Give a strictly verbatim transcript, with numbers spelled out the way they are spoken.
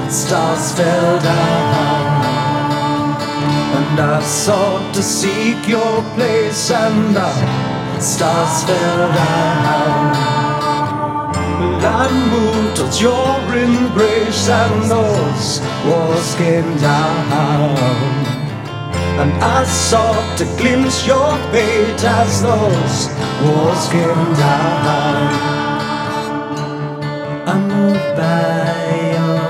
stars fell down, and I sought to seek your place, and the stars fell down. Well, I moved towards your embrace, and those walls came down, and I sought to glimpse your fate as those walls came down. I moved by